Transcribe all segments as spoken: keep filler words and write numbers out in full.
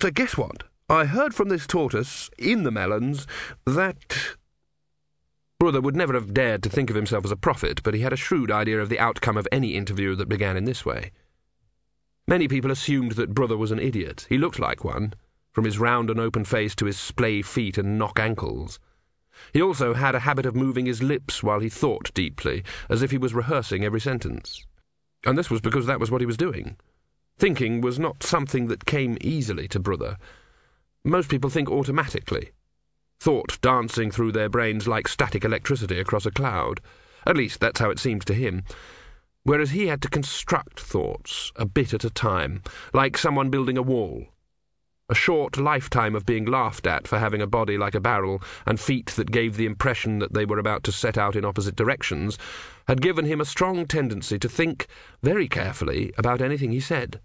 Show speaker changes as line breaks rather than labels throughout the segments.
But uh, guess what? I heard from this tortoise, in the melons, that... Brother would never have dared to think of himself as a prophet, but he had a shrewd idea of the outcome of any interview that began in this way. Many people assumed that Brother was an idiot. He looked like one, from his round and open face to his splay feet and knock ankles. He also had a habit of moving his lips while he thought deeply, as if he was rehearsing every sentence. And this was because that was what he was doing. Thinking was not something that came easily to Brother. Most people think automatically. Thought dancing through their brains like static electricity across a cloud. At least that's how it seemed to him. Whereas he had to construct thoughts, a bit at a time, like someone building a wall. A short lifetime of being laughed at for having a body like a barrel and feet that gave the impression that they were about to set out in opposite directions had given him a strong tendency to think very carefully about anything he said.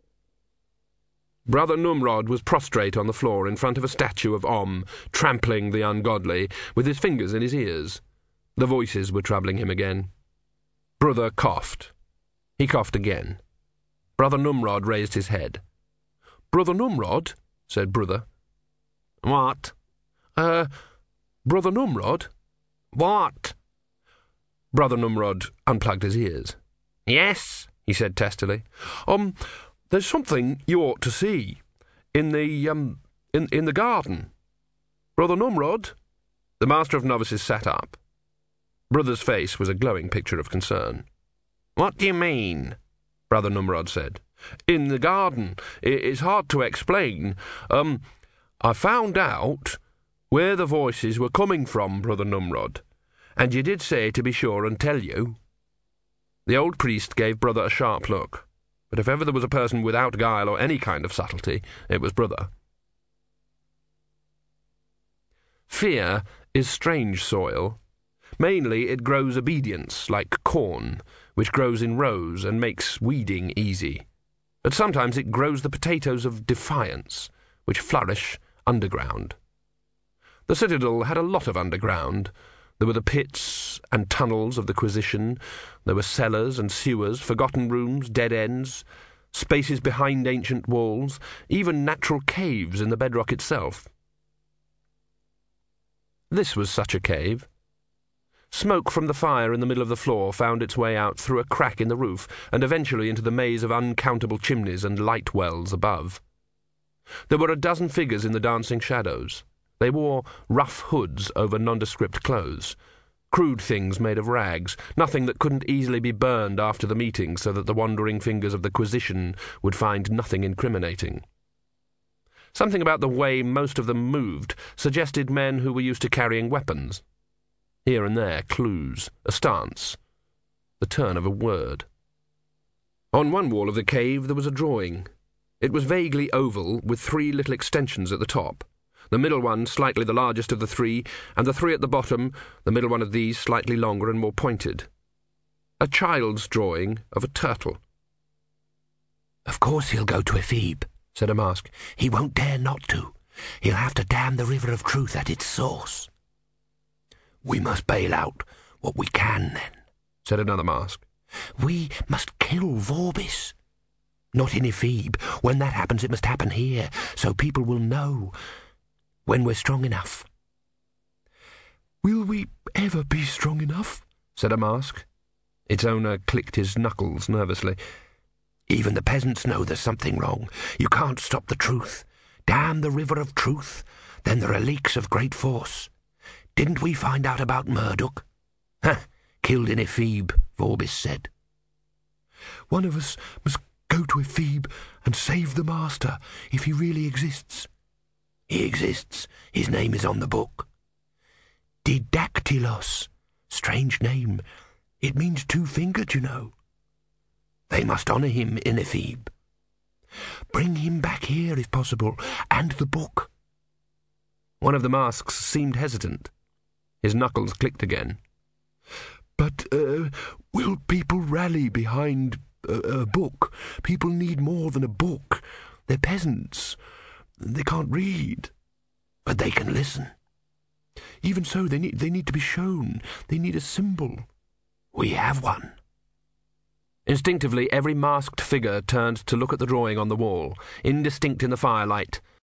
Brother Numrod was prostrate on the floor in front of a statue of Om, trampling the ungodly, with his fingers in his ears. The voices were troubling him again. Brother coughed. He coughed again. Brother Numrod raised his head. "Brother Numrod," said Brother. "What?" Uh, Brother Numrod." "What?" Brother Numrod unplugged his ears. "Yes," he said testily. Um... There's something you ought to see. In the, um, in, in the garden. Brother Numrod?" The Master of Novices sat up. Brother's face was a glowing picture of concern. "What do you mean?" Brother Numrod said. "In the garden. It's hard to explain. Um, I found out where the voices were coming from, Brother Numrod. And you did say to be sure and tell you." The old priest gave Brother a sharp look. But if ever there was a person without guile or any kind of subtlety, it was Brother. Fear is strange soil. Mainly it grows obedience, like corn, which grows in rows and makes weeding easy. But sometimes it grows the potatoes of defiance, which flourish underground. The Citadel had a lot of underground. There were the pits and tunnels of the Quisition. There were cellars and sewers, forgotten rooms, dead ends, spaces behind ancient walls, even natural caves in the bedrock itself. This was such a cave. Smoke from the fire in the middle of the floor found its way out through a crack in the roof and eventually into the maze of uncountable chimneys and light wells above. There were a dozen figures in the dancing shadows. They wore rough hoods over nondescript clothes, crude things made of rags, nothing that couldn't easily be burned after the meeting so that the wandering fingers of the Quisition would find nothing incriminating. Something about the way most of them moved suggested men who were used to carrying weapons. Here and there, clues, a stance, the turn of a word. On one wall of the cave there was a drawing. It was vaguely oval, with three little extensions at the top. The middle one slightly the largest of the three, and the three at the bottom, the middle one of these slightly longer and more pointed. A child's drawing of a turtle.
"Of course he'll go to Ephebe," said a mask. "He won't dare not to. He'll have to dam the river of truth at its source." "We must bail out what we can, then," said another mask. "We must kill Vorbis." "Not in Ephebe. When that happens, it must happen here, so people will know. When we're strong enough."
"Will we ever be strong enough?" said a mask. Its owner clicked his knuckles nervously.
"Even the peasants know there's something wrong. You can't stop the truth. Dam the river of truth, then there are leaks of great force. Didn't we find out about Murdoch?" "Huh, killed in Ephebe," Vorbis said.
"One of us must go to Ephebe and save the Master, if he really exists."
"He exists. His name is on the book." "Didactylos. Strange name. It means two-fingered, you know." "They must honour him in Ephebe." "Bring him back here, if possible, and the book."
One of the masks seemed hesitant. His knuckles clicked again. "But, uh, will people rally behind a, a book? People need more than a book. They're peasants. They can't read."
"But they can listen."
"Even so, they need, they need to be shown. They need a symbol."
"We have one."
Instinctively, every masked figure turned to look at the drawing on the wall, indistinct in the firelight,